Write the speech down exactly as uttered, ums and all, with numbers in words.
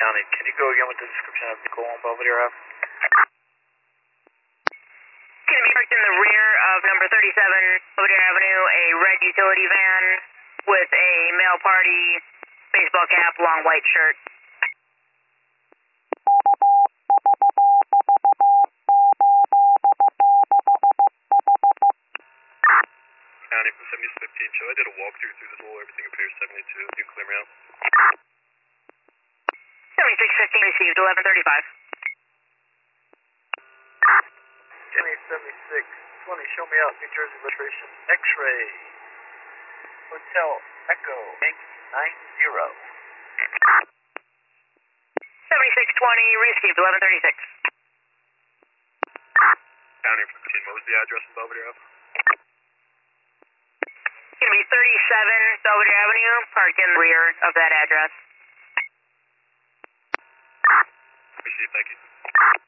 County. Can you go again with the description of the vehicle on Belvedere Ave? Going to be parked in the rear of number thirty-seven Belvedere Avenue, a red utility van with a male party, baseball cap, long white shirt. County from seventy-six fifteen, show I did a walkthrough through this whole, everything appears seventy-two. You can clear me out. seventy-six fifteen received, eleven thirty-five. County seventy-six twenty, show me out, New Jersey registration, X-ray, Hotel Echo, Yankee nine zero. seventy-six twenty received, eleven thirty-six. County fifteen, what was the address of Belvedere Ave? Going to be thirty-seven Belvedere Avenue, parked in the rear of that address. Received, thank you.